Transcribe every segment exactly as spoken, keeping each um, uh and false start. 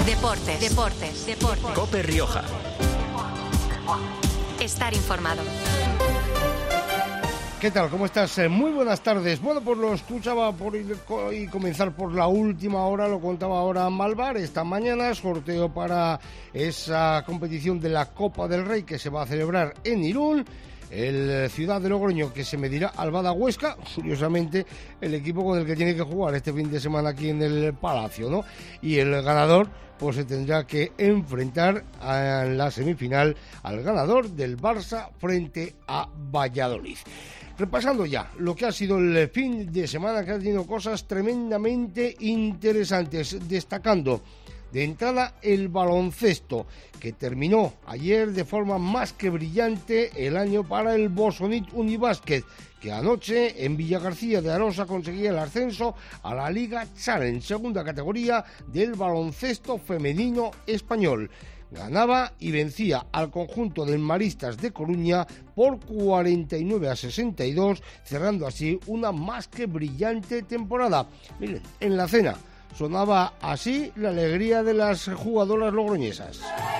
Deportes, deportes, deportes. COPE Rioja. Estar informado. ¿Qué tal? ¿Cómo estás? Eh, muy buenas tardes. Bueno, pues lo escuchaba por ir, y comenzar por la última hora, lo contaba ahora Malvar. Esta mañana sorteo para esa competición de la Copa del Rey que se va a celebrar en Irún. El Ciudad de Logroño que se medirá al Bada Huesca, curiosamente el equipo con el que tiene que jugar este fin de semana aquí en el Palacio, ¿no? Y el ganador pues se tendrá que enfrentar en la semifinal al ganador del Barça frente a Valladolid. Repasando ya lo que ha sido el fin de semana, que ha tenido cosas tremendamente interesantes, destacando de entrada el baloncesto, que terminó ayer de forma más que brillante el año para el Bosonit Unibásquet, que anoche en Villagarcía de Arosa conseguía el ascenso a la Liga Challenge, segunda categoría del baloncesto femenino español. Ganaba y vencía al conjunto del Maristas de Coruña por cuarenta y nueve a sesenta y dos, cerrando así una más que brillante temporada. Miren, en la cena sonaba así la alegría de las jugadoras logroñesas.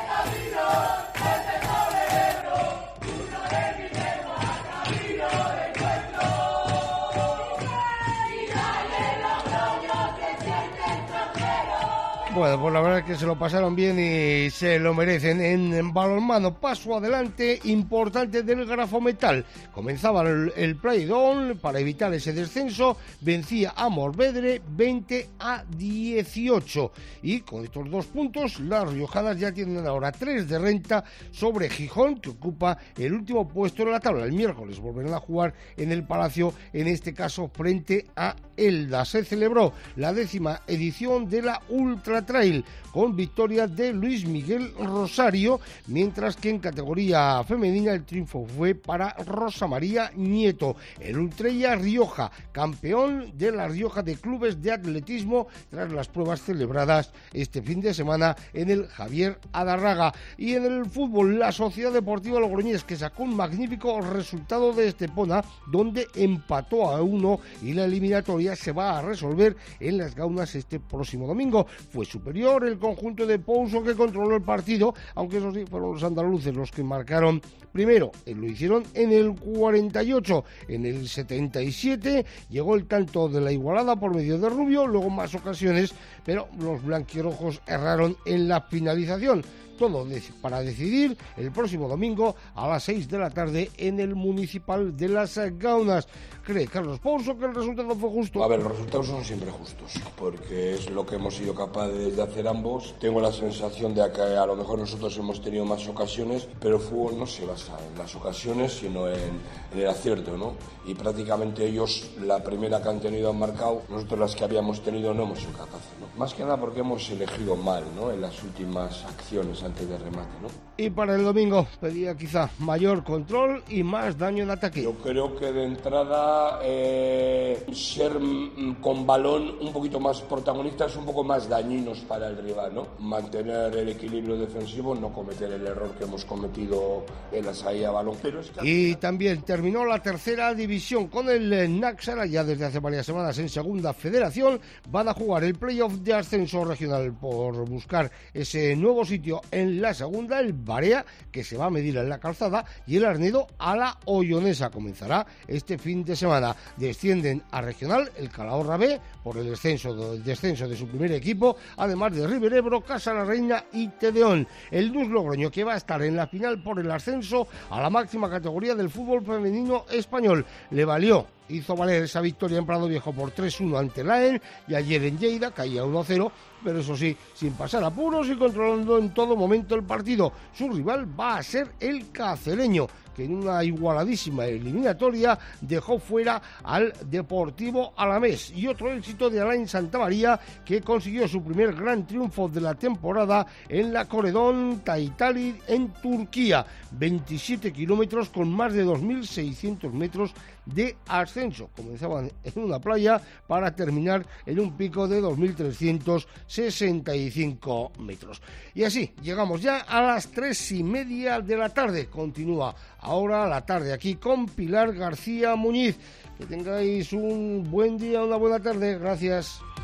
Bueno, pues la verdad es que se lo pasaron bien y se lo merecen. En, en balonmano, paso adelante importante del Grafometal. Comenzaba el, el play-down para evitar ese descenso, vencía a Morvedre veinte a dieciocho. Y con estos dos puntos, las riojanas ya tienen ahora tres de renta sobre Gijón, que ocupa el último puesto en la tabla. El miércoles volverán a jugar en el Palacio, en este caso frente a Elda. Se celebró la décima edición de la Ultra Trail con victoria de Luis Miguel Rosario, mientras que en categoría femenina el triunfo fue para Rosa María Nieto. El Ultrella Rioja, campeón de la Rioja de clubes de atletismo tras las pruebas celebradas este fin de semana en el Javier Adarraga. Y en el fútbol, la Sociedad Deportiva Logroñés, que sacó un magnífico resultado de Estepona, donde empató a uno, y la eliminatoria se va a resolver en Las Gaunas este próximo domingo. Fue superior el conjunto de Pouso, que controló el partido, aunque eso sí, fueron los andaluces los que marcaron primero. Lo hicieron en el cuarenta y ocho. En el setenta y siete llegó el tanto de la igualada por medio de Rubio, luego más ocasiones, pero los blanquirrojos erraron en la finalización. Todo para decidir el próximo domingo a las seis de la tarde en el Municipal de Las Gaunas. ¿Cree Carlos Pouso que el resultado fue justo? A ver, los resultados son siempre justos, porque es lo que hemos sido capaces de hacer ambos. Tengo la sensación de que a lo mejor nosotros hemos tenido más ocasiones, pero el fútbol no se basa en las ocasiones, sino en, en el acierto, ¿no? Y prácticamente ellos, la primera que han tenido han marcado, nosotros las que habíamos tenido no hemos sido capaces, ¿no? Más que nada porque hemos elegido mal, ¿no?, en las últimas acciones antes de remate, ¿no? Y para el domingo pedía quizá mayor control y más daño en ataque. Yo creo que de entrada eh, ser mm, con balón un poquito más protagonistas, un poco más dañinos para el rival, ¿no? Mantener el equilibrio defensivo, no cometer el error que hemos cometido en la salida a balón. Pero es que... Y también terminó la tercera división con el Náxara, ya desde hace varias semanas en segunda federación. Van a jugar el playoff de ascenso regional por buscar ese nuevo sitio en la segunda, el Barea, que se va a medir en la Calzada, y el Arnedo a la Ollonesa. Comenzará este fin de semana. Descienden a regional el Calahorra B por el descenso, el descenso de su primer equipo, además de Riberebro, Casa la Reina y Tedeón. El Dus Logroño, que va a estar en la final por el ascenso a la máxima categoría del fútbol femenino español. Le valió hizo valer esa victoria en Prado Viejo por tres uno ante el A E N, y ayer en Lleida caía uno cero, pero eso sí, sin pasar apuros y controlando en todo momento el partido. Su rival va a ser el Cacereño, que en una igualadísima eliminatoria dejó fuera al Deportivo Alamés. Y otro éxito de Alain Santamaría, que consiguió su primer gran triunfo de la temporada en la Corredón Taitali en Turquía. veintisiete kilómetros con más de dos mil seiscientos metros de ascenso. Comenzaban en una playa para terminar en un pico de dos mil trescientos sesenta y cinco metros. Y así llegamos ya a las tres y media de la tarde. Continúa ahora la tarde aquí con Pilar García Muñiz. Que tengáis un buen día, una buena tarde. Gracias.